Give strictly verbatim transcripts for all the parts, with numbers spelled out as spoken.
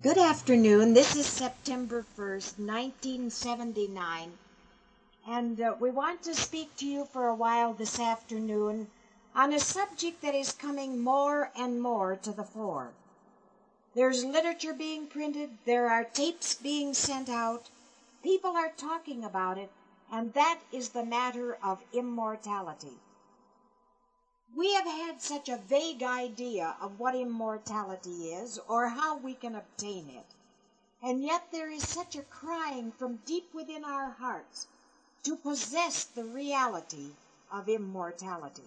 Good afternoon. This is September first, nineteen seventy-nine, and uh, we want to speak to you for a while this afternoon on a subject that is coming more and more to the fore. There's literature being printed, there are tapes being sent out, people are talking about it, and that is the matter of immortality. We have had such a vague idea of what immortality is or how we can obtain it, and yet there is such a crying from deep within our hearts to possess the reality of immortality.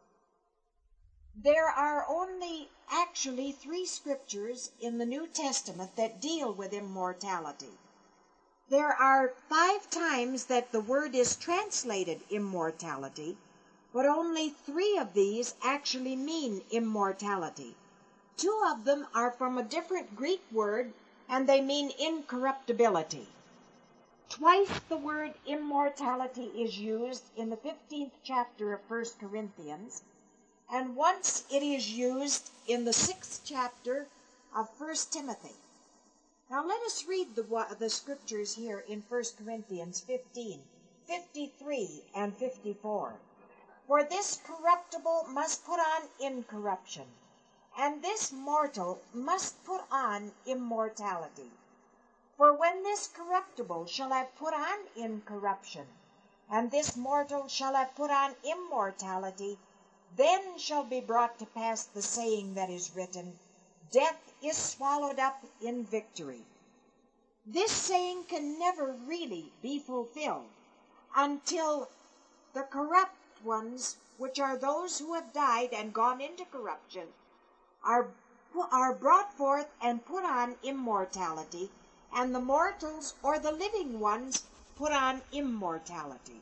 There are only actually three scriptures in the New Testament that deal with immortality. There are five times that the word is translated immortality, but only three of these actually mean immortality. Two of them are from a different Greek word, and they mean incorruptibility. Twice the word immortality is used in the fifteenth chapter of First Corinthians, and once it is used in the sixth chapter of First Timothy. Now let us read the, the scriptures here in First Corinthians fifteen, fifty-three, and fifty-four. For this corruptible must put on incorruption, and this mortal must put on immortality. For when this corruptible shall have put on incorruption, and this mortal shall have put on immortality, then shall be brought to pass the saying that is written, Death is swallowed up in victory. This saying can never really be fulfilled until the corrupt ones, which are those who have died and gone into corruption, are, are brought forth and put on immortality, and the mortals or the living ones put on immortality.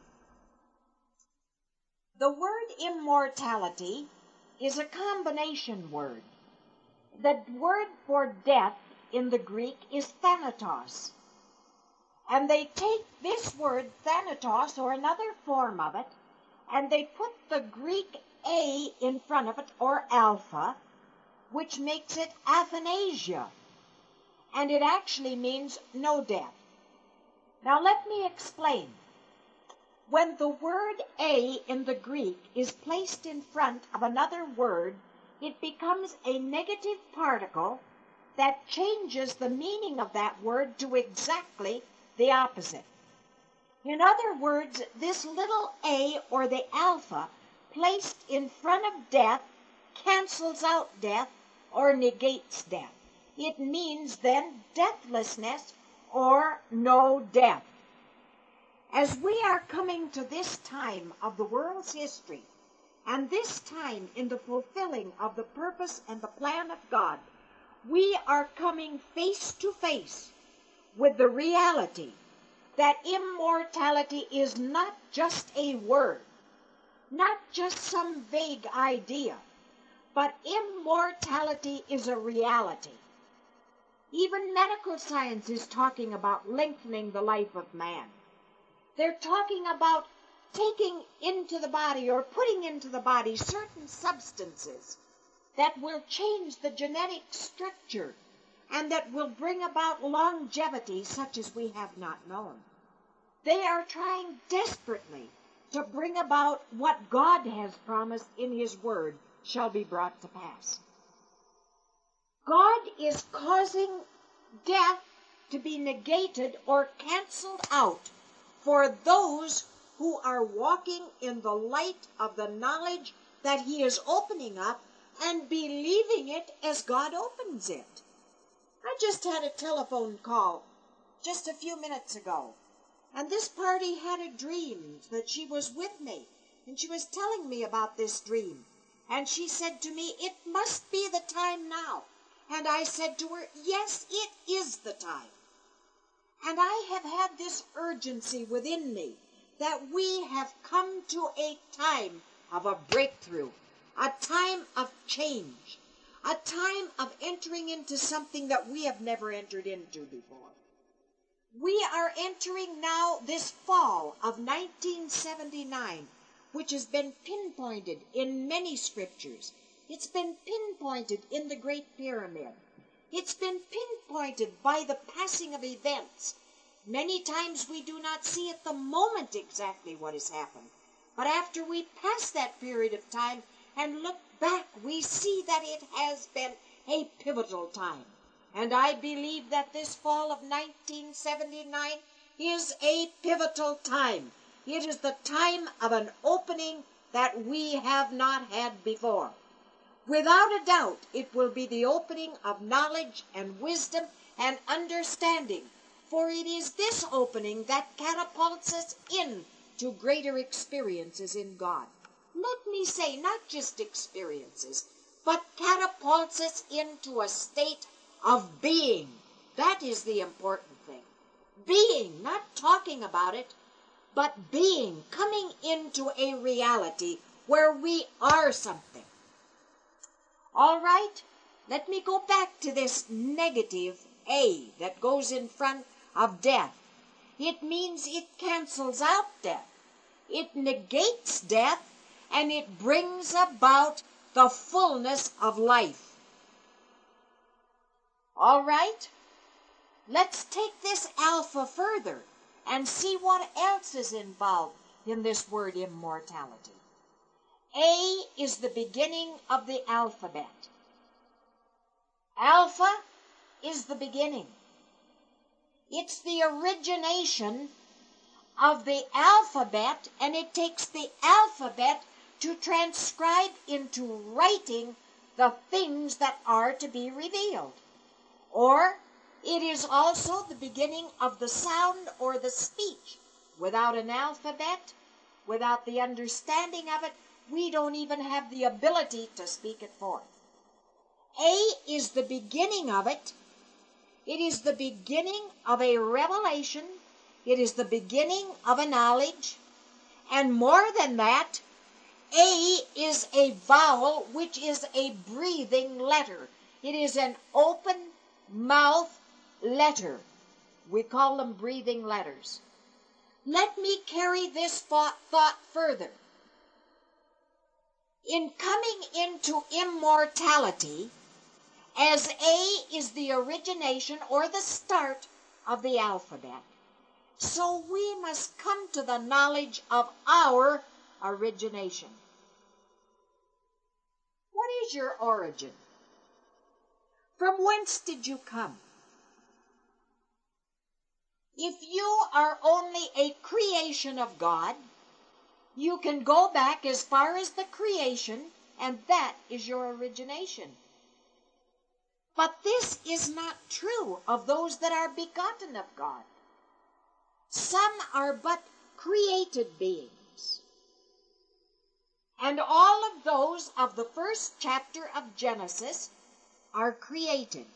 The word immortality is a combination word. The word for death in the Greek is thanatos. And they take this word thanatos, or another form of it, and they put the Greek A in front of it, or alpha, which makes it athanasia. And it actually means no death. Now let me explain. When the word A in the Greek is placed in front of another word, it becomes a negative particle that changes the meaning of that word to exactly the opposite. In other words, this little a, or the alpha, placed in front of death, cancels out death or negates death. It means then deathlessness or no death. As we are coming to this time of the world's history, and this time in the fulfilling of the purpose and the plan of God, we are coming face to face with the reality that immortality is not just a word, not just some vague idea, but immortality is a reality. Even medical science is talking about lengthening the life of man. They're talking about taking into the body or putting into the body certain substances that will change the genetic structure and that will bring about longevity such as we have not known. They are trying desperately to bring about what God has promised in His Word shall be brought to pass. God is causing death to be negated or canceled out for those who are walking in the light of the knowledge that He is opening up and believing it as God opens it. I just had a telephone call just a few minutes ago, and this party had a dream that she was with me, and she was telling me about this dream, and she said to me, it must be the time now. And I said to her, yes, it is the time. And I have had this urgency within me that we have come to a time of a breakthrough, a time of change, a time of entering into something that we have never entered into before. We are entering now this fall of nineteen seventy-nine, which has been pinpointed in many scriptures. It's been pinpointed in the Great Pyramid. It's been pinpointed by the passing of events. Many times we do not see at the moment exactly what has happened. But after we pass that period of time and look back, we see that it has been a pivotal time. And I believe that this fall of nineteen seventy-nine is a pivotal time. It is the time of an opening that we have not had before. Without a doubt, it will be the opening of knowledge and wisdom and understanding, for it is this opening that catapults us into greater experiences in God. Let me say, not just experiences, but catapults us into a state of being. That is the important thing. Being, not talking about it, but being, coming into a reality where we are something. All right, let me go back to this negative A that goes in front of death. It means it cancels out death. It negates death, and it brings about the fullness of life. All right, let's take this alpha further and see what else is involved in this word immortality. A is the beginning of the alphabet. Alpha is the beginning. It's the origination of the alphabet, and it takes the alphabet to transcribe into writing the things that are to be revealed. Or it is also the beginning of the sound or the speech. Without an alphabet, without the understanding of it, we don't even have the ability to speak it forth. A is the beginning of it. It is the beginning of a revelation. It is the beginning of a knowledge. And more than that, A is a vowel, which is a breathing letter. It is an open mouth letter. We call them breathing letters. Let me carry this thought, thought further. In coming into immortality, as A is the origination or the start of the alphabet, so we must come to the knowledge of our origination. What is your origin? From whence did you come? If you are only a creation of God, you can go back as far as the creation, and that is your origination. But this is not true of those that are begotten of God. Some are but created beings. And all of those of the first chapter of Genesis are created.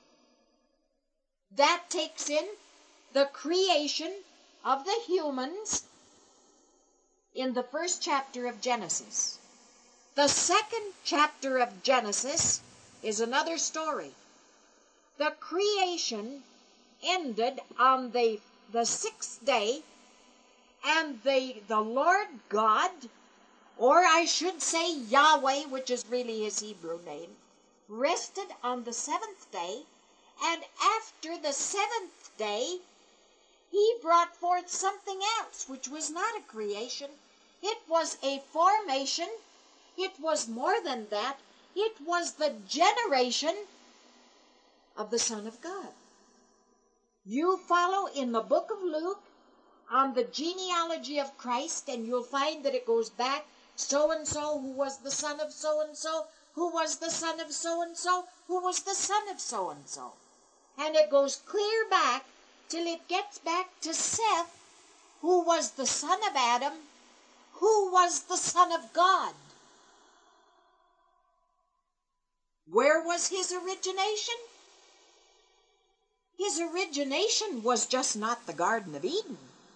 That takes in the creation of the humans in the first chapter of Genesis. The second chapter of Genesis is another story. The creation ended on the, the sixth day, and the, the Lord God, or I should say Yahweh, which is really his Hebrew name, rested on the seventh day, and after the seventh day, he brought forth something else, which was not a creation. It was a formation. It was more than that. It was the generation of the Son of God. You follow in the book of Luke on the genealogy of Christ, and you'll find that it goes back so-and-so, who was the son of so-and-so, who was the son of so-and-so, who was the son of so-and-so. And it goes clear back till it gets back to Seth, who was the son of Adam, who was the son of God. Where was his origination? His origination was just not the Garden of Eden.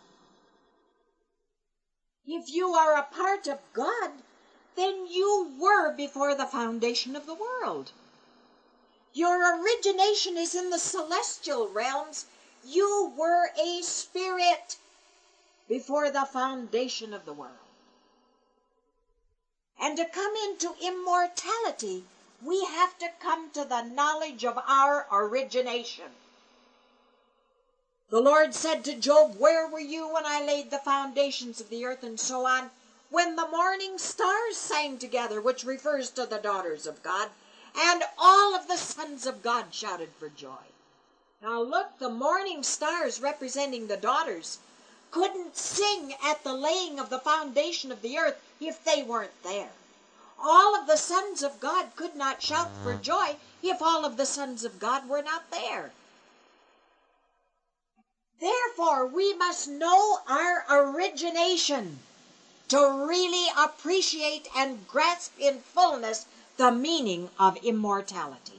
If you are a part of God, then you were before the foundation of the world. Your origination is in the celestial realms. You were a spirit before the foundation of the world. And to come into immortality, we have to come to the knowledge of our origination. The Lord said to Job, "Where were you when I laid the foundations of the earth?" and so on. When the morning stars sang together, which refers to the daughters of God, and all of the sons of God shouted for joy. Now look, the morning stars representing the daughters couldn't sing at the laying of the foundation of the earth if they weren't there. All of the sons of God could not shout for joy if all of the sons of God were not there. Therefore, we must know our origination to really appreciate and grasp in fullness the meaning of immortality.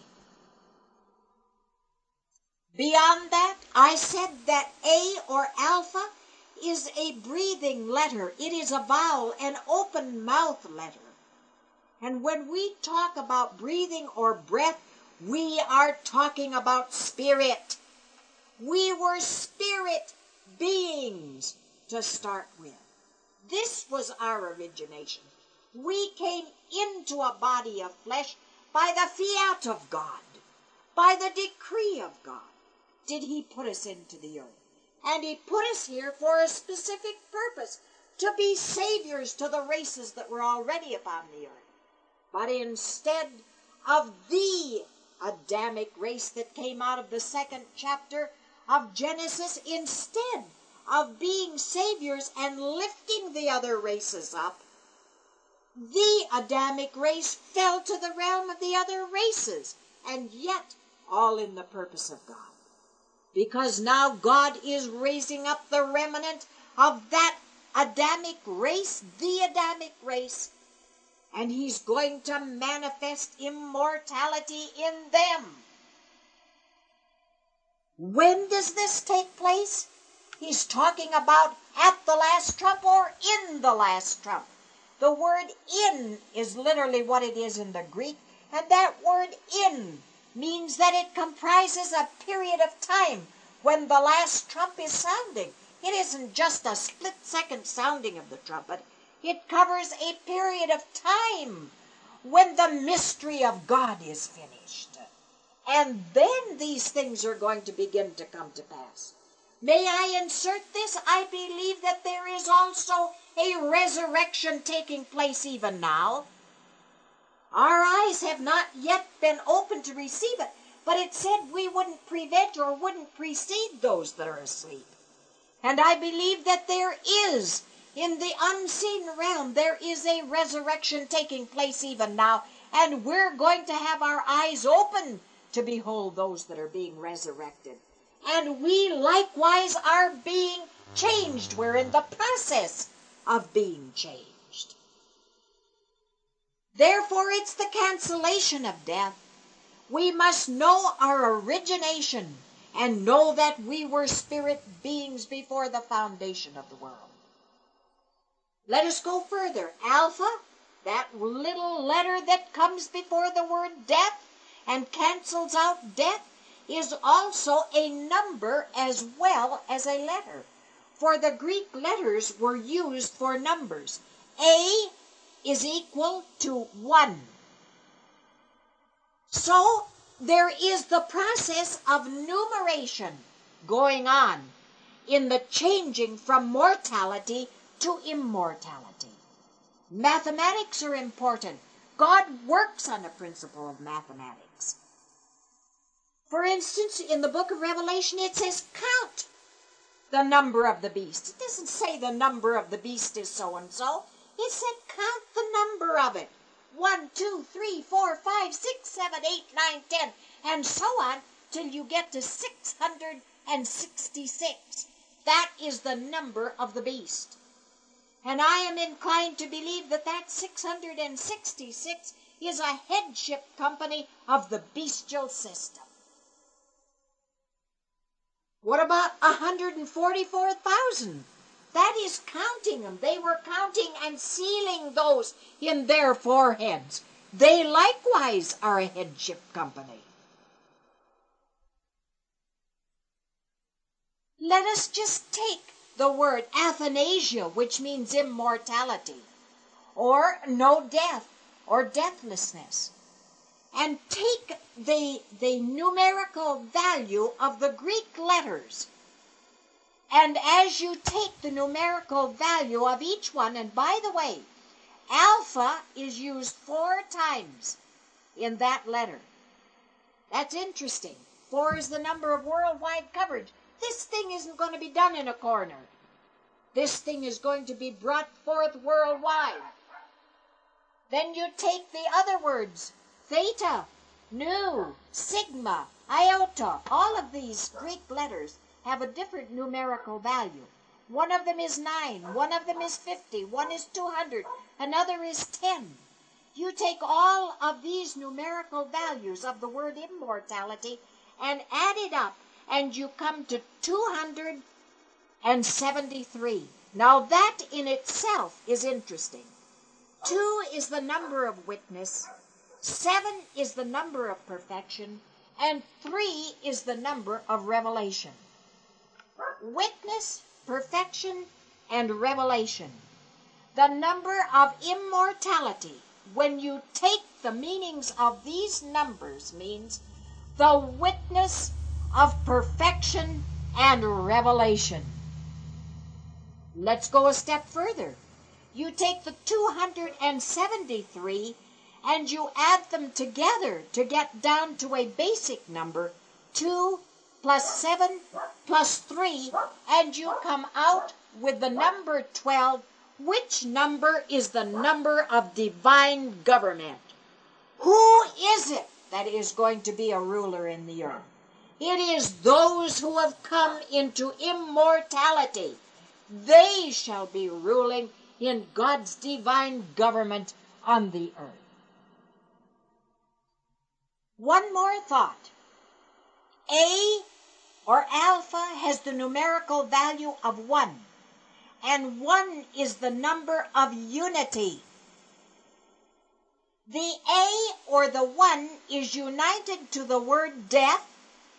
Beyond that, I said that A or alpha is a breathing letter. It is a vowel, an open mouth letter. And when we talk about breathing or breath, we are talking about spirit. We were spirit beings to start with. This was our origination. We came into a body of flesh by the fiat of God, by the decree of God. Did he put us into the earth? And he put us here for a specific purpose, to be saviors to the races that were already upon the earth. But instead of the Adamic race that came out of the second chapter of Genesis, instead of being saviors and lifting the other races up, the Adamic race fell to the realm of the other races, and yet all in the purpose of God. Because now God is raising up the remnant of that Adamic race, the Adamic race, and he's going to manifest immortality in them. When does this take place? He's talking about at the last trump or in the last trump. The word in is literally what it is in the Greek, and that word in means that it comprises a period of time when the last trump is sounding. It isn't just a split-second sounding of the trumpet. It covers a period of time when the mystery of God is finished. And then these things are going to begin to come to pass. May I insert this? I believe that there is also a resurrection taking place even now. Our eyes have not yet been opened to receive it, but it said we wouldn't prevent or wouldn't precede those that are asleep. And I believe that there is, in the unseen realm, there is a resurrection taking place even now, and we're going to have our eyes open to behold those that are being resurrected. And we likewise are being changed. We're in the process of being changed. Therefore, it's the cancellation of death. We must know our origination and know that we were spirit beings before the foundation of the world. Let us go further. Alpha, that little letter that comes before the word death and cancels out death, is also a number as well as a letter. For the Greek letters were used for numbers. A is equal to one. So there is the process of numeration going on in the changing from mortality to immortality. Mathematics are important. God works on the principle of mathematics. For instance, in the book of Revelation, it says, count the number of the beast. It doesn't say the number of the beast is so-and-so. It said count the number of it. One, two, three, four, five, six, seven, eight, nine, ten, and so on, till you get to six hundred sixty-six. That is the number of the beast. And I am inclined to believe that that six hundred sixty-six is a headship company of the bestial system. What about one hundred forty-four thousand? That is counting them. They were counting and sealing those in their foreheads. They likewise are a headship company. Let us just take the word athanasia, which means immortality, or no death, or deathlessness. and take the, the numerical value of the Greek letters. And as you take the numerical value of each one, and by the way, alpha is used four times in that letter. That's interesting. Four is the number of worldwide coverage. This thing isn't going to be done in a corner. This thing is going to be brought forth worldwide. Then you take the other words, theta, nu, sigma, iota. All of these Greek letters have a different numerical value. One of them is nine, one of them is fifty, one is two hundred, another is ten. You take all of these numerical values of the word immortality and add it up, and you come to two hundred seventy-three. Now that in itself is interesting. Two is the number of witness, seven is the number of perfection, and three is the number of revelation. Witness, perfection, and revelation. The number of immortality, when you take the meanings of these numbers, means the witness of perfection and revelation. Let's go a step further. You take the two hundred seventy-three and you add them together to get down to a basic number, two plus seven plus three, and you come out with the number twelve, which number is the number of divine government. Who is it that is going to be a ruler in the earth? It is those who have come into immortality. They shall be ruling in God's divine government on the earth. One more thought. A, or alpha, has the numerical value of one, and one is the number of unity. The A, or the one, is united to the word death,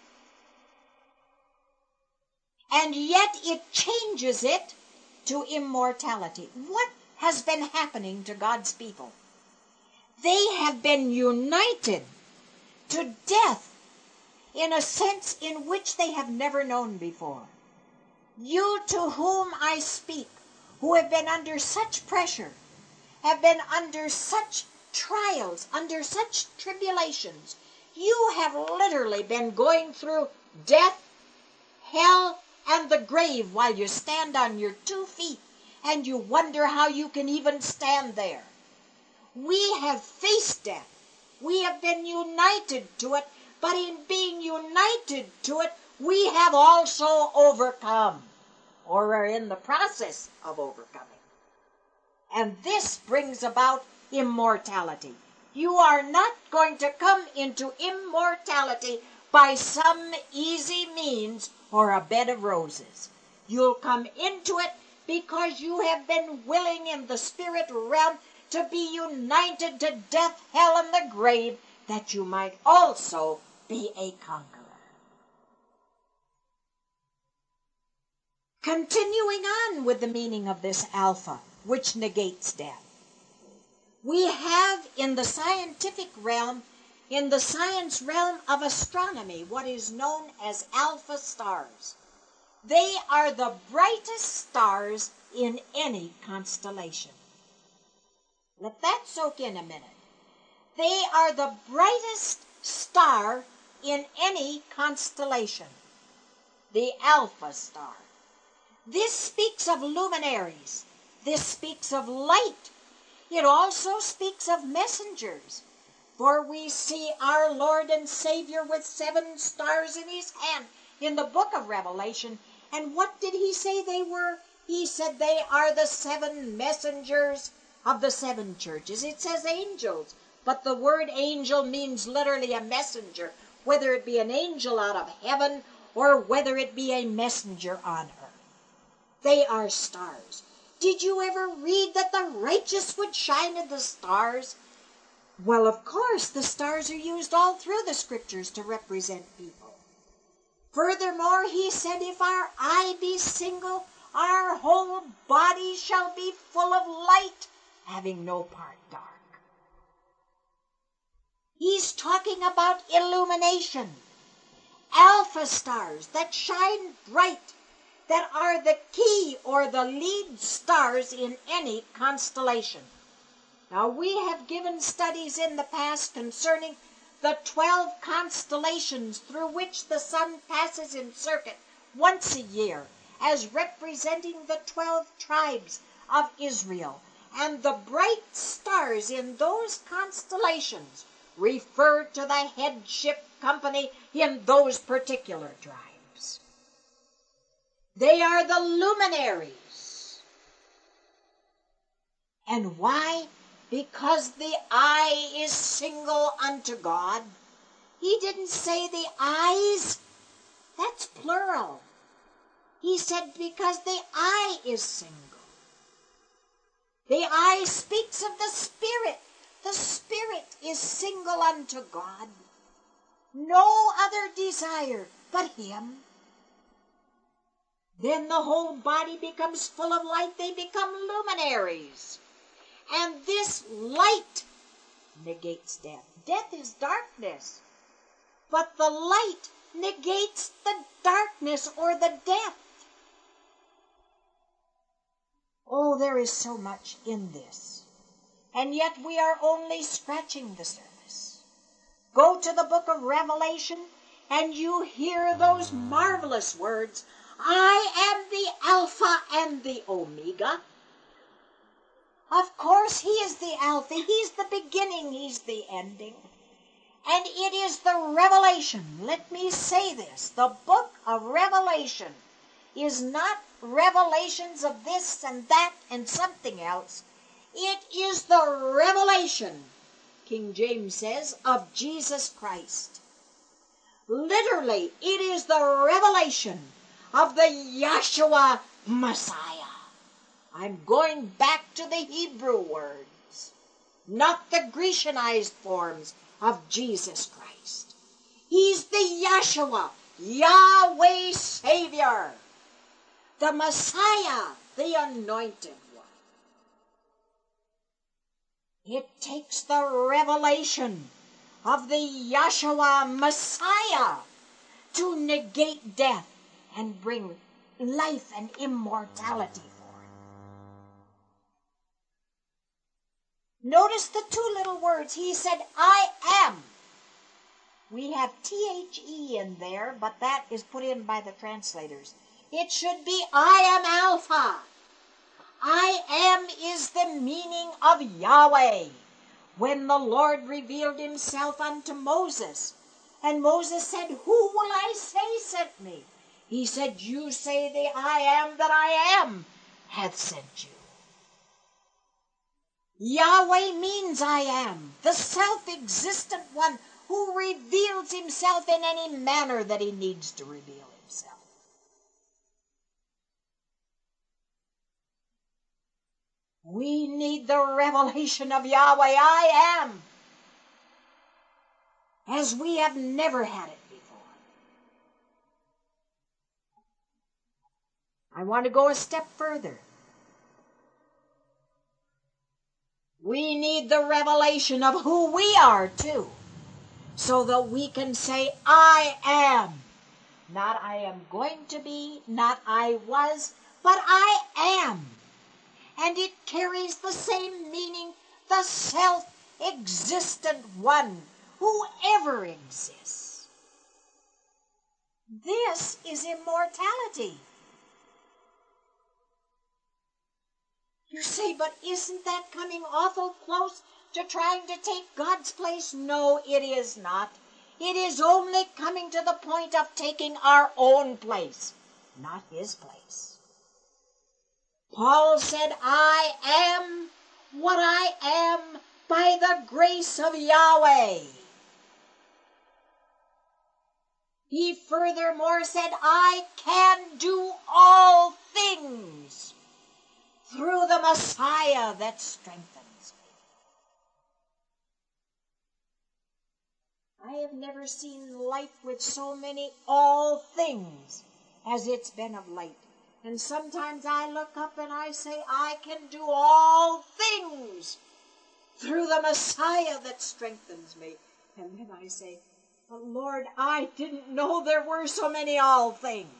and yet it changes it to immortality. What has been happening to God's people? They have been united to death in a sense in which they have never known before. You to whom I speak, who have been under such pressure, have been under such trials, under such tribulations, you have literally been going through death, hell, and the grave while you stand on your two feet and you wonder how you can even stand there. We have faced death. We have been united to it, but in being united to it, we have also overcome, or are in the process of overcoming. And this brings about immortality. You are not going to come into immortality by some easy means or a bed of roses. You'll come into it because you have been willing in the spirit realm to be united to death, hell, and the grave, that you might also be a conqueror. Continuing on with the meaning of this alpha, which negates death. We have in the scientific realm, in the science realm of astronomy, what is known as alpha stars. They are the brightest stars in any constellation. Let that soak in a minute. They are the brightest star in any constellation, the alpha star. This speaks of luminaries. This speaks of light. It also speaks of messengers. For we see our Lord and Savior with seven stars in his hand in the book of Revelation. And what did he say they were? He said they are the seven messengers of the seven churches. It says angels, but the word angel means literally a messenger, whether it be an angel out of heaven or whether it be a messenger on earth. They are stars. Did you ever read that the righteous would shine in the stars? Well, of course, the stars are used all through the scriptures to represent people. Furthermore, he said, if our eye be single, our whole body shall be full of light, having no part dark. He's talking about illumination. Alpha stars that shine bright, that are the key or the lead stars in any constellation. Now, we have given studies in the past concerning the twelve constellations through which the sun passes in circuit once a year, as representing the twelve tribes of Israel. And the bright stars in those constellations refer to the headship company in those particular tribes. They are the luminaries. And why? Because the eye is single unto God. He didn't say the eyes. That's plural. He said because the eye is single. The eye speaks of the Spirit. The Spirit is single unto God. No other desire but Him. Then the whole body becomes full of light. They become luminaries. And this light negates death. Death is darkness. But the light negates the darkness or the death. Oh, there is so much in this. And yet we are only scratching the surface. Go to the book of Revelation and you hear those marvelous words, I am the Alpha and the Omega. Of course, He is the Alpha. He's the beginning. He's the ending. And it is the revelation. Let me say this. The book of Revelation is not revelations of this and that and something else. It is the revelation, King James says, of Jesus Christ. Literally, it is the revelation of the Yahshua Messiah. I'm going back to the Hebrew words, not the Grecianized forms of Jesus Christ. He's the Yahshua, Yahweh Savior, the Messiah, the Anointed One. It takes the revelation of the Yahshua Messiah to negate death and bring life and immortality forth. Notice the two little words. He said, I am. We have T H E in there, but that is put in by the translators. It should be, I am Alpha. I am is the meaning of Yahweh. When the Lord revealed Himself unto Moses, and Moses said, who will I say sent me? He said, you say the I am that I am hath sent you. Yahweh means I am, the self-existent one who reveals Himself in any manner that He needs to reveal Himself. We need the revelation of Yahweh, I am, as we have never had it before. I want to go a step further. We need the revelation of who we are, too, so that we can say, I am. Not I am going to be, not I was, but I am. And it carries the same meaning, the self-existent one who ever exists. This is immortality. You say, but isn't that coming awful close to trying to take God's place? No, it is not. It is only coming to the point of taking our own place, not His place. Paul said, I am what I am by the grace of Yahweh. He furthermore said, I can do all things through the Messiah that strengthens me. I have never seen life with so many all things as it's been of late. And sometimes I look up and I say, I can do all things through the Messiah that strengthens me. And then I say, but Lord, I didn't know there were so many all things.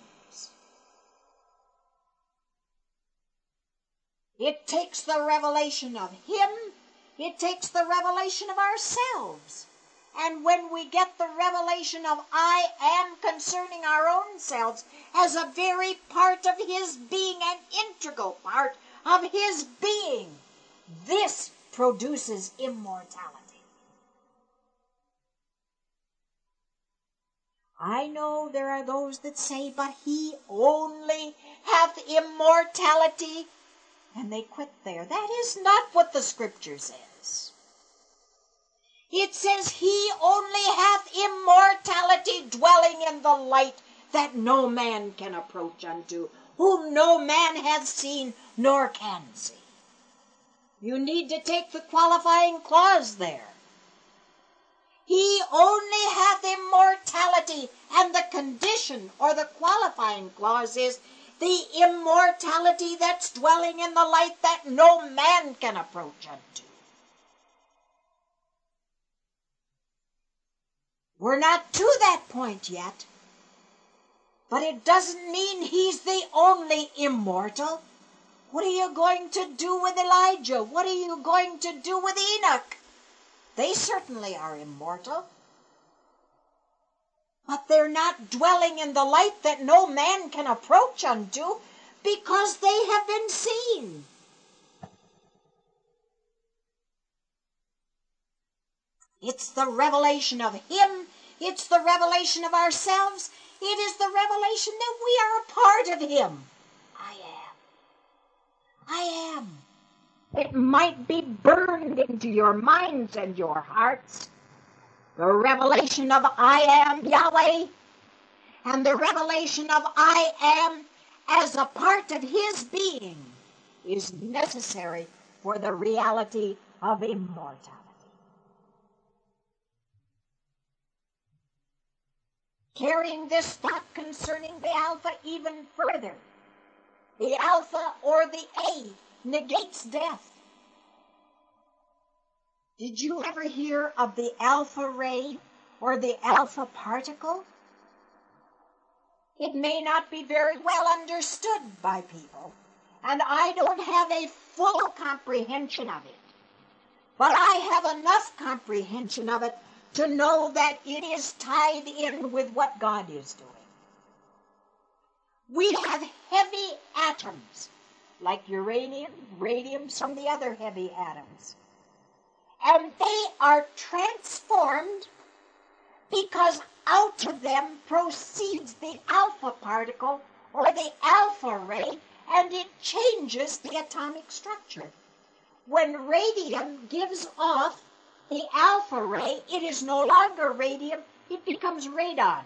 It takes the revelation of Him. It takes the revelation of ourselves. And when we get the revelation of I am concerning our own selves as a very part of His being, an integral part of His being, this produces immortality. I know there are those that say, but He only hath immortality, and they quit there. That is not what the Scripture says. It says He only hath immortality, dwelling in the light that no man can approach unto, whom no man hath seen nor can see. You need to take the qualifying clause there. He only hath immortality, and the condition or the qualifying clause is the immortality that's dwelling in the light that no man can approach unto. We're not to that point yet, but it doesn't mean He's the only immortal. What are you going to do with Elijah? What are you going to do with Enoch? They certainly are immortal. But they're not dwelling in the light that no man can approach unto, because they have been seen. It's the revelation of Him. It's the revelation of ourselves. It is the revelation that we are a part of Him. I am. I am. It might be burned into your minds and your hearts. The revelation of I am Yahweh, and the revelation of I am as a part of His being is necessary for the reality of immortality. Carrying this thought concerning the Alpha even further, the Alpha or the A negates death. Did you ever hear of the alpha ray or the alpha particle? It may not be very well understood by people, and I don't have a full comprehension of it. But I have enough comprehension of it to know that it is tied in with what God is doing. We have heavy atoms, like uranium, radium, some of the other heavy atoms. And they are transformed because out of them proceeds the alpha particle or the alpha ray, and it changes the atomic structure. When radium gives off the alpha ray, it is no longer radium, it becomes radon.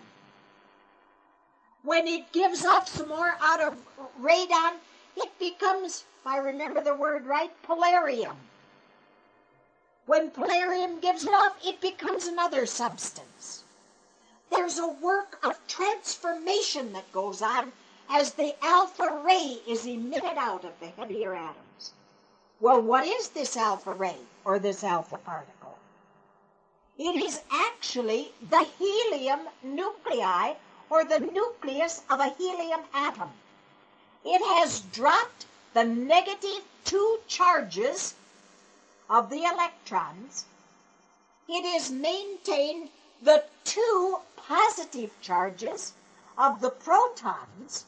When it gives off some more out of radon, it becomes, if I remember the word right, polarium. When polarium gives it off, it becomes another substance. There's a work of transformation that goes on as the alpha ray is emitted out of the heavier atoms. Well, what is this alpha ray or this alpha particle? It is actually the helium nuclei or the nucleus of a helium atom. It has dropped the negative two charges of the electrons. It is maintained the two positive charges of the protons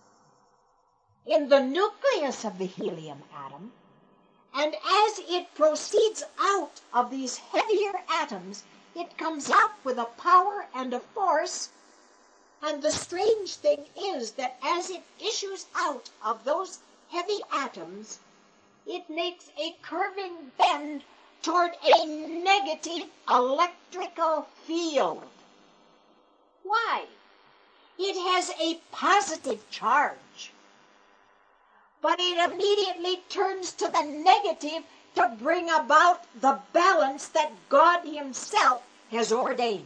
in the nucleus of the helium atom, and as it proceeds out of these heavier atoms, it comes out with a power and a force. And the strange thing is that as it issues out of those heavy atoms, it makes a curving bend toward a negative electrical field. Why? It has a positive charge, but it immediately turns to the negative to bring about the balance that God Himself has ordained.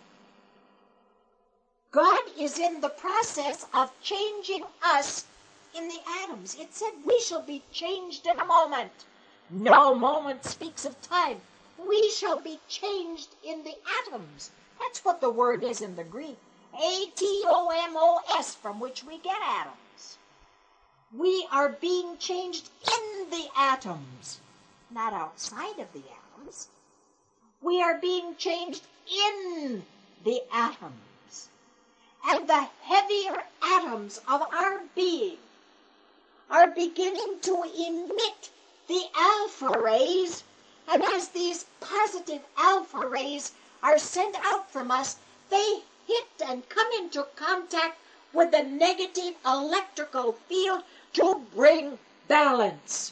God is in the process of changing us in the atoms. It said we shall be changed in a moment. No moment speaks of time. we shall be changed in the atoms. That's what the word is in the Greek. A T O M O S, from which we get atoms. We are being changed in the atoms, not outside of the atoms. We are being changed in the atoms. And the heavier atoms of our being are beginning to emit the alpha rays, and as these positive alpha rays are sent out from us, they hit and come into contact with the negative electrical field to bring balance.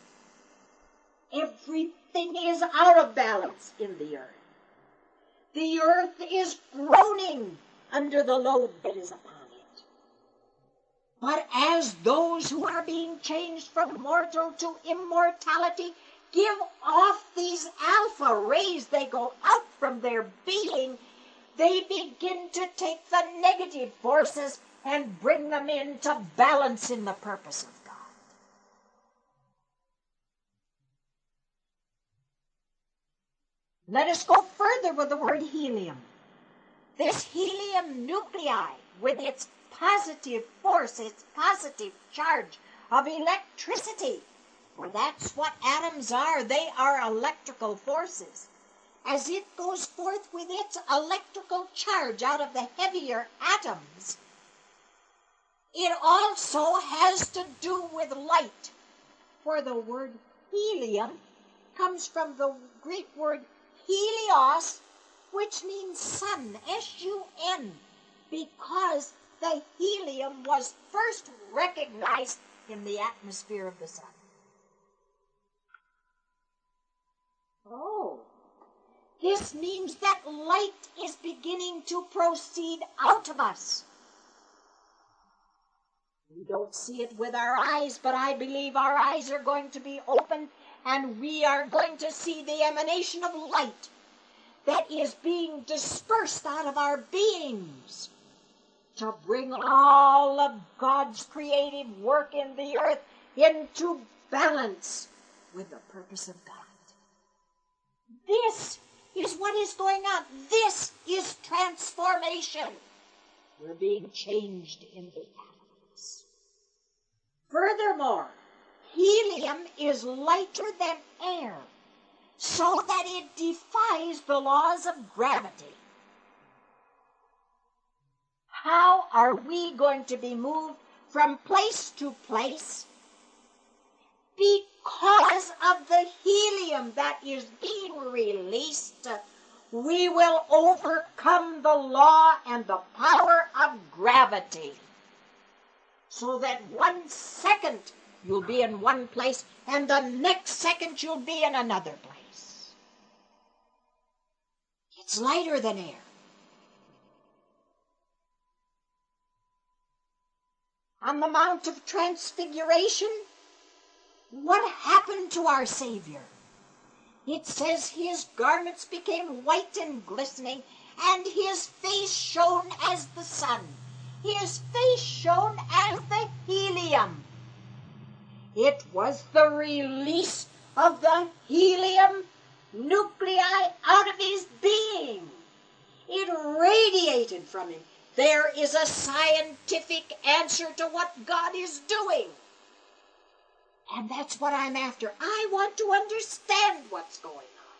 Everything is out of balance in the earth. The earth is groaning under the load that is upon it. But as those who are being changed from mortal to immortality give off these alpha rays, they go out from their being, they begin to take the negative forces and bring them into balance in the purpose of God. Let us go further with the word helium. This helium nuclei, with its positive force, its positive charge of electricity, well, that's what atoms are. They are electrical forces. As it goes forth with its electrical charge out of the heavier atoms, it also has to do with light. For the word helium comes from the Greek word helios, which means sun, S U N, because the helium was first recognized in the atmosphere of the sun. Oh, this means that light is beginning to proceed out of us. We don't see it with our eyes, but I believe our eyes are going to be opened, and we are going to see the emanation of light that is being dispersed out of our beings to bring all of God's creative work in the earth into balance with the purpose of God. This is what is going on. This is transformation. We're being changed in the atoms. Furthermore, helium is lighter than air, so that it defies the laws of gravity. How are we going to be moved from place to place? Because of the helium that is being released, we will overcome the law and the power of gravity. So that one second you'll be in one place, and the next second you'll be in another place. It's lighter than air. On the Mount of Transfiguration, what happened to our Savior? It says his garments became white and glistening, and his face shone as the sun. His face shone as the helium. It was the release of the helium nuclei out of his being. It radiated from him. There is a scientific answer to what God is doing. And that's what I'm after. I want to understand what's going on.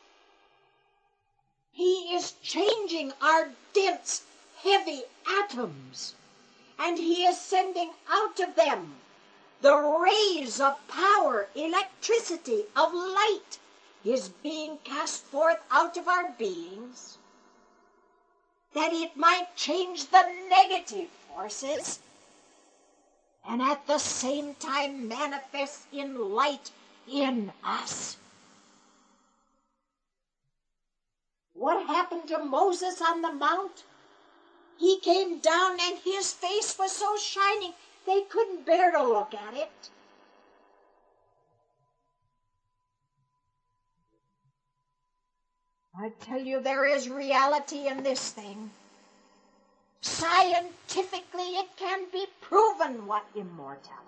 He is changing our dense, heavy atoms, and he is sending out of them the rays of power, electricity, of light is being cast forth out of our beings, that it might change the negative forces, and at the same time manifest in light in us. What happened to Moses on the mount? He came down and his face was so shining they couldn't bear to look at it. I tell you, there is reality in this thing. Scientifically, it can be proven what immortality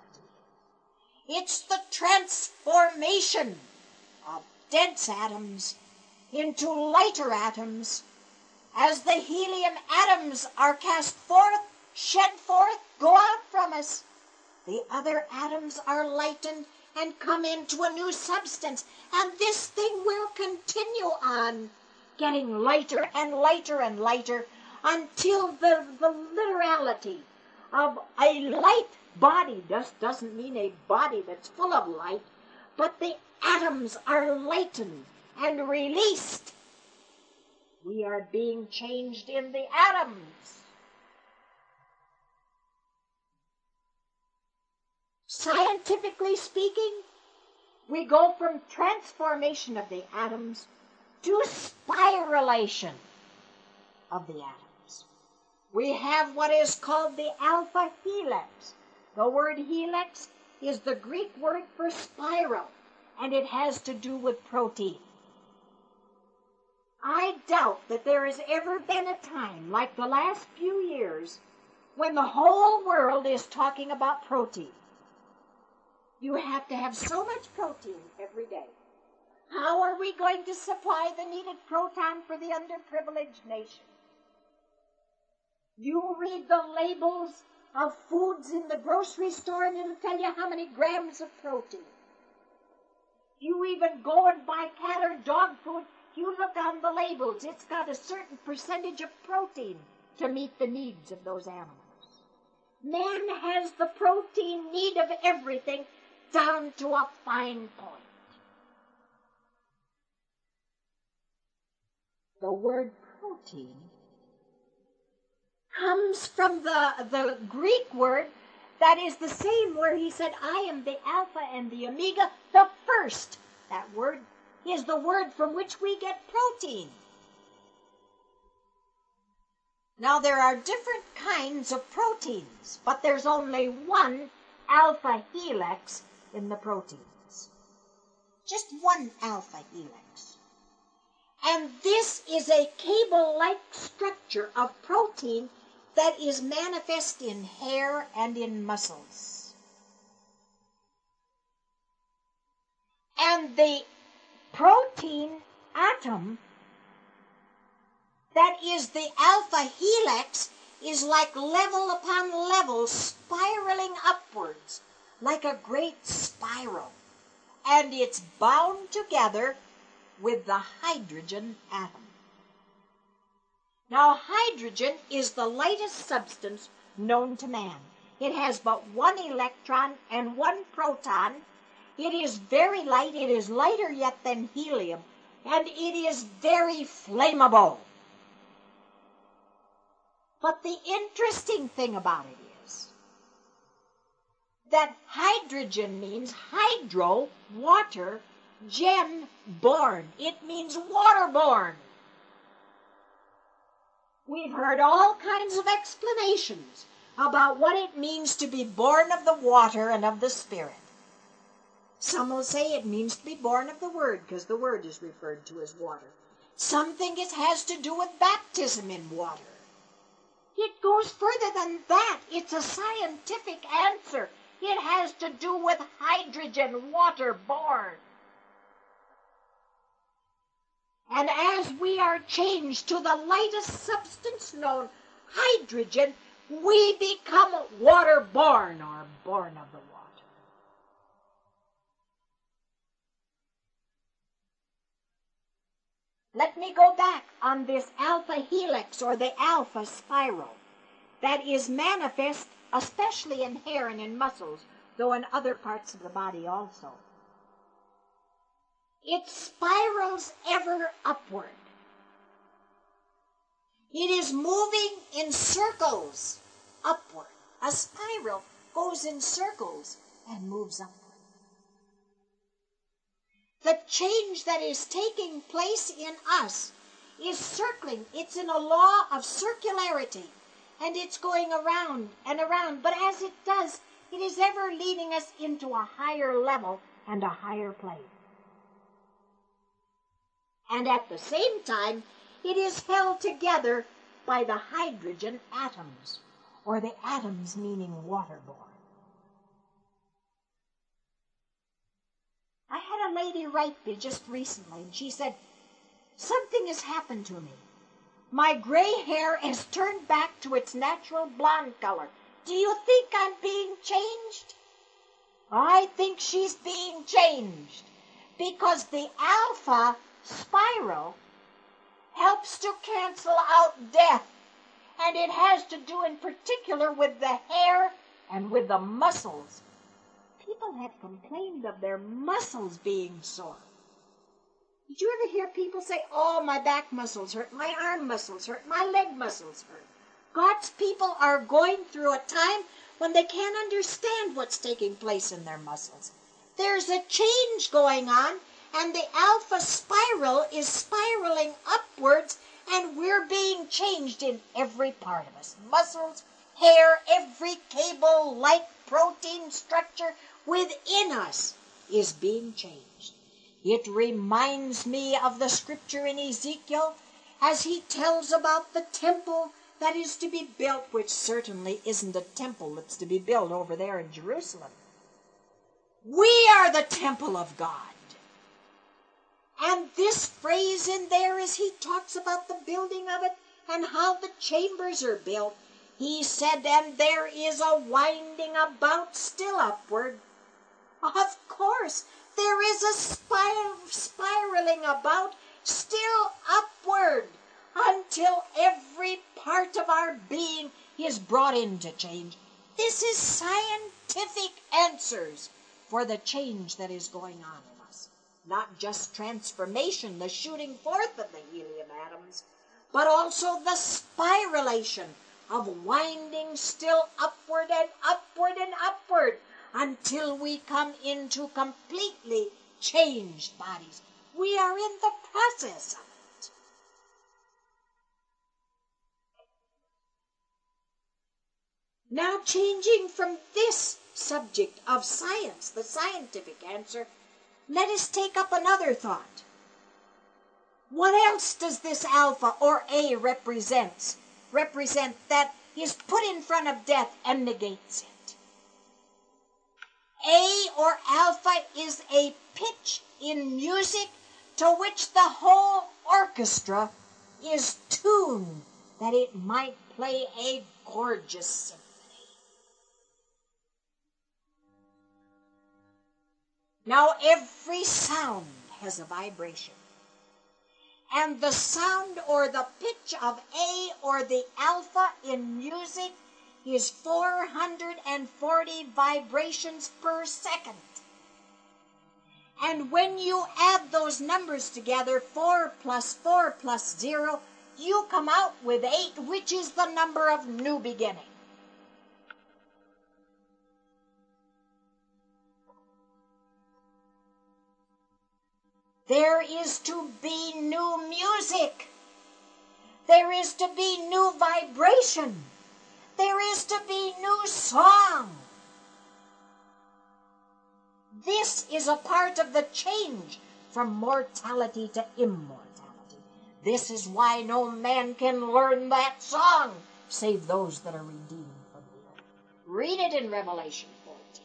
is. It's the transformation of dense atoms into lighter atoms. As the helium atoms are cast forth, shed forth, go out from us, the other atoms are lightened and come into a new substance. And this thing will continue on, getting lighter and lighter and lighter, until the, the literality of a light body just doesn't mean a body that's full of light, but the atoms are lightened and released. We are being changed in the atoms. Scientifically speaking, we go from transformation of the atoms to spiralation of the atoms. We have what is called the alpha helix. The word helix is the Greek word for spiral, and it has to do with protein. I doubt that there has ever been a time, like the last few years, when the whole world is talking about protein. You have to have so much protein every day. How are we going to supply the needed proton for the underprivileged nation? You read the labels of foods in the grocery store and it'll tell you how many grams of protein. You even go and buy cat or dog food, you look on the labels, it's got a certain percentage of protein to meet the needs of those animals. Man has the protein need of everything down to a fine point. The word protein comes from the, the Greek word that is the same where he said, I am the Alpha and the Omega, the first. That word is the word from which we get protein. Now, there are different kinds of proteins, but there's only one alpha helix in the proteins. Just one alpha helix. And this is a cable-like structure of protein that is manifest in hair and in muscles. And the protein atom that is the alpha helix is like level upon level, spiraling upwards like a great spiral. And it's bound together with the hydrogen atom. Now, hydrogen is the lightest substance known to man. It has but one electron and one proton. It is very light. It is lighter yet than helium, and it is very flammable. But the interesting thing about it is that hydrogen means hydro, water, gen, born. It means waterborne. We've heard all kinds of explanations about what it means to be born of the water and of the Spirit. Some will say it means to be born of the Word, because the Word is referred to as water. Some think it has to do with baptism in water. It goes further than that. It's a scientific answer. It has to do with hydrogen, water-borne. And as we are changed to the lightest substance known, hydrogen, we become water-borne, or born of the water. Let me go back on this alpha helix, or the alpha spiral, that is manifest especially in hair and in muscles, though in other parts of the body also. It spirals ever upward. It is moving in circles upward. A spiral goes in circles and moves upward. The change that is taking place in us is circling. It's in a law of circularity, and it's going around and around. But as it does, it is ever leading us into a higher level and a higher plane. And at the same time, it is held together by the hydrogen atoms, or the atoms meaning waterborne. I had a lady write me just recently, and she said, Something has happened to me. My gray hair has turned back to its natural blonde color. Do you think I'm being changed? I think she's being changed because the alpha spiral helps to cancel out death. And it has to do in particular with the hair and with the muscles. People have complained of their muscles being sore. Did you ever hear people say, oh, my back muscles hurt, my arm muscles hurt, my leg muscles hurt? God's people are going through a time when they can't understand what's taking place in their muscles. There's a change going on, and the alpha spiral is spiraling upwards, and we're being changed in every part of us. Muscles, hair, every cable, light, protein structure within us is being changed. It reminds me of the scripture in Ezekiel as he tells about the temple that is to be built, which certainly isn't a temple that's to be built over there in Jerusalem. We are the temple of God. And this phrase in there, as he talks about the building of it and how the chambers are built, he said, and there is a winding about still upward. Of course, there is a spiral, spiraling about still upward until every part of our being is brought into change. This is scientific answers for the change that is going on in us. Not just transformation, the shooting forth of the helium atoms, but also the spiralation of winding still upward and upward and upward until we come into completely changed bodies. We are in the process of it. Now, changing from this subject of science, the scientific answer, let us take up another thought. What else does this alpha or A represents, represent that is put in front of death and negates it? A or alpha is a pitch in music to which the whole orchestra is tuned that it might play a gorgeous symphony. Now, every sound has a vibration. And the sound or the pitch of A or the alpha in music is four hundred forty vibrations per second. And when you add those numbers together, four plus four plus zero, you come out with eight, which is the number of new beginning. There is to be new music. There is to be new vibration. There is to be new song. This is a part of the change from mortality to immortality. This is why no man can learn that song save those that are redeemed from the earth. Read it in Revelation fourteen.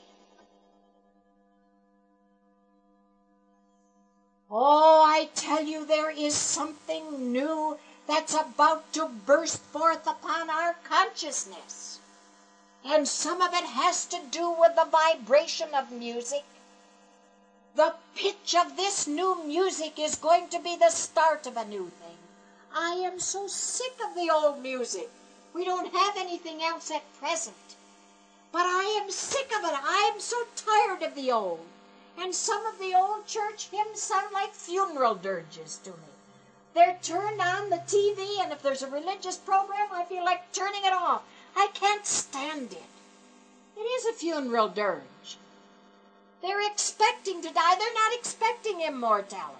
Oh, I tell you, there is something new that's about to burst forth upon our consciousness. And some of it has to do with the vibration of music. The pitch of this new music is going to be the start of a new thing. I am so sick of the old music. We don't have anything else at present. But I am sick of it. I am so tired of the old. And some of the old church hymns sound like funeral dirges to me. They're turned on the T V, and if there's a religious program, I feel like turning it off. I can't stand it. It is a funeral dirge. They're expecting to die. They're not expecting immortality.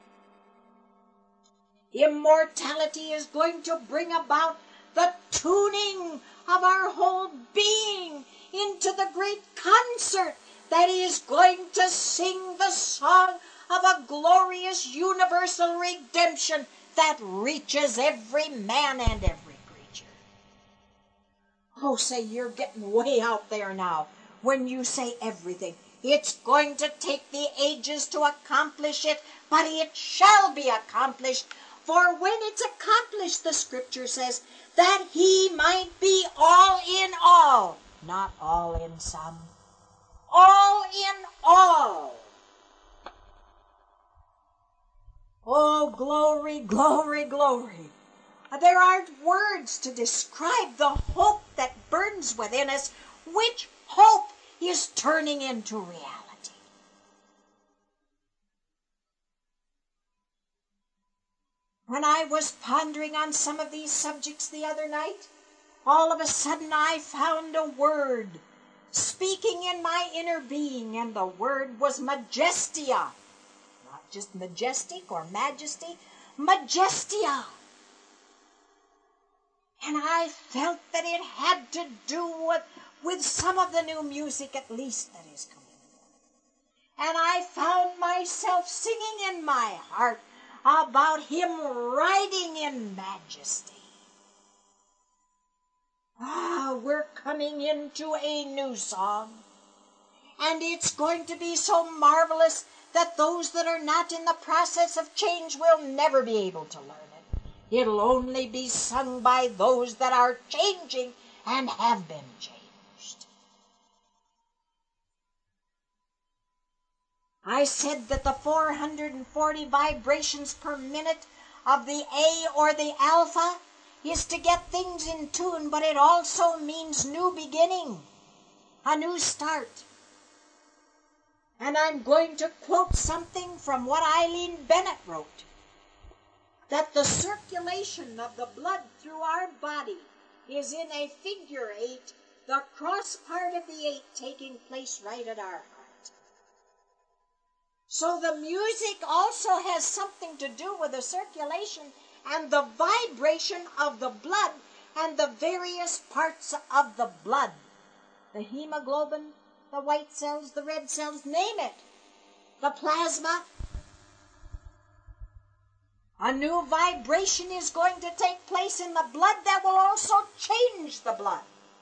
Immortality is going to bring about the tuning of our whole being into the great concert that is going to sing the song of a glorious universal redemption that reaches every man and every creature. Oh, say, you're getting way out there now when you say everything. It's going to take the ages to accomplish it, but it shall be accomplished. For when it's accomplished, the Scripture says, that he might be all in all, not all in some, all in all. Oh, glory, glory, glory. There aren't words to describe the hope that burns within us, which hope is turning into reality. When I was pondering on some of these subjects the other night, all of a sudden I found a word speaking in my inner being, and the word was majestia. Not just majestic or majesty, majestia. And I felt that it had to do with, with some of the new music, at least, that is coming forth. And I found myself singing in my heart about him riding in majesty. Ah, we're coming into a new song. And it's going to be so marvelous that those that are not in the process of change will never be able to learn it. It'll only be sung by those that are changing and have been changed. I said that the four hundred forty vibrations per minute of the A or the alpha is to get things in tune, but it also means new beginning, a new start. And I'm going to quote something from what Eileen Bennett wrote, that the circulation of the blood through our body is in a figure eight, the cross part of the eight taking place right at our heart. So the music also has something to do with the circulation and the vibration of the blood and the various parts of the blood. The hemoglobin, the white cells, the red cells, name it. The plasma. A new vibration is going to take place in the blood that will also change the blood.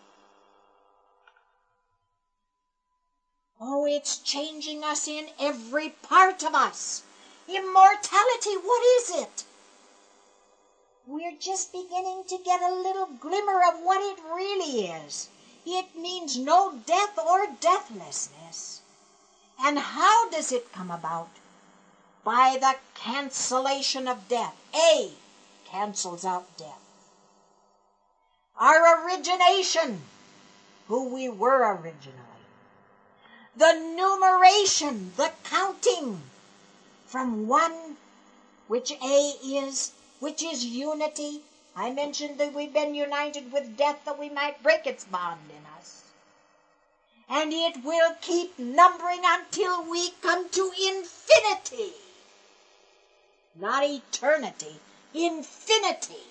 Oh, it's changing us in every part of us. Immortality, what is it? We're just beginning to get a little glimmer of what it really is. It means no death or deathlessness. And how does it come about? By the cancellation of death. A cancels out death. Our origination, who we were originally. The numeration, the counting from one, which A is, which is unity. I mentioned that we've been united with death that we might break its bond in us. And it will keep numbering until we come to infinity. Not eternity, infinity.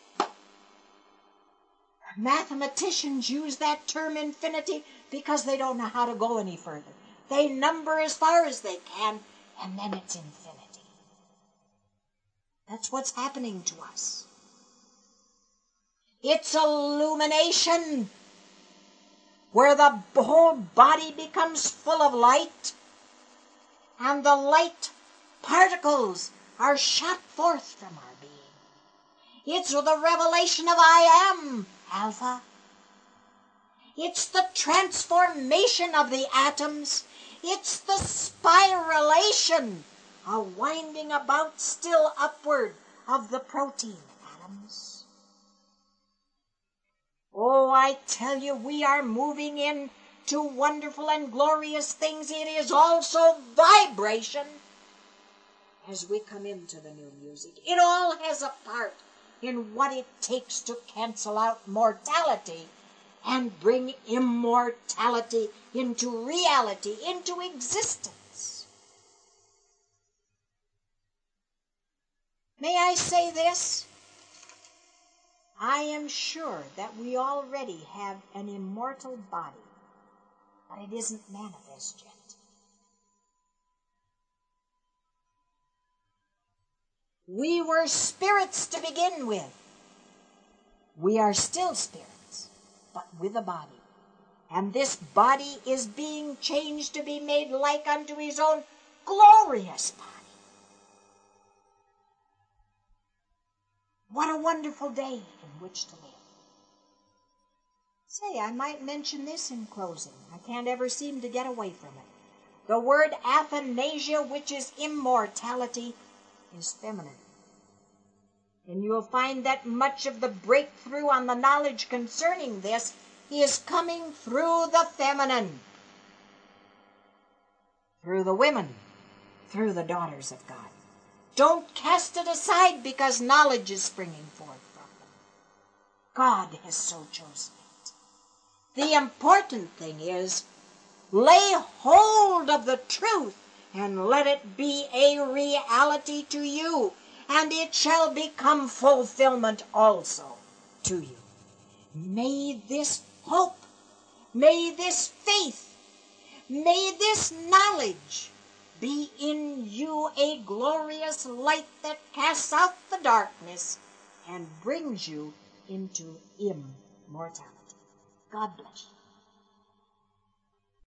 Mathematicians use that term infinity because they don't know how to go any further. They number as far as they can, and then it's infinity. That's what's happening to us. It's illumination, where the whole body becomes full of light, and the light particles are shot forth from our being. It's the revelation of I am, Alpha. It's the transformation of the atoms. It's the spiralation, a winding about still upward of the protein atoms. Oh, I tell you, we are moving into wonderful and glorious things. It is also vibration as we come into the new music. It all has a part in what it takes to cancel out mortality and bring immortality into reality, into existence. May I say this? I am sure that we already have an immortal body, but it isn't manifest yet. We were spirits to begin with. We are still spirits, but with a body. And this body is being changed to be made like unto his own glorious body. What a wonderful day in which to live. Say, I might mention this in closing. I can't ever seem to get away from it. The word athanasia, which is immortality, is feminine. And you'll find that much of the breakthrough on the knowledge concerning this is coming through the feminine, through the women, through the daughters of God. Don't cast it aside because knowledge is springing forth from them. God has so chosen it. The important thing is, lay hold of the truth and let it be a reality to you, and it shall become fulfillment also to you. May this hope, may this faith, may this knowledge be in you a glorious light that casts out the darkness and brings you into immortality. God bless you.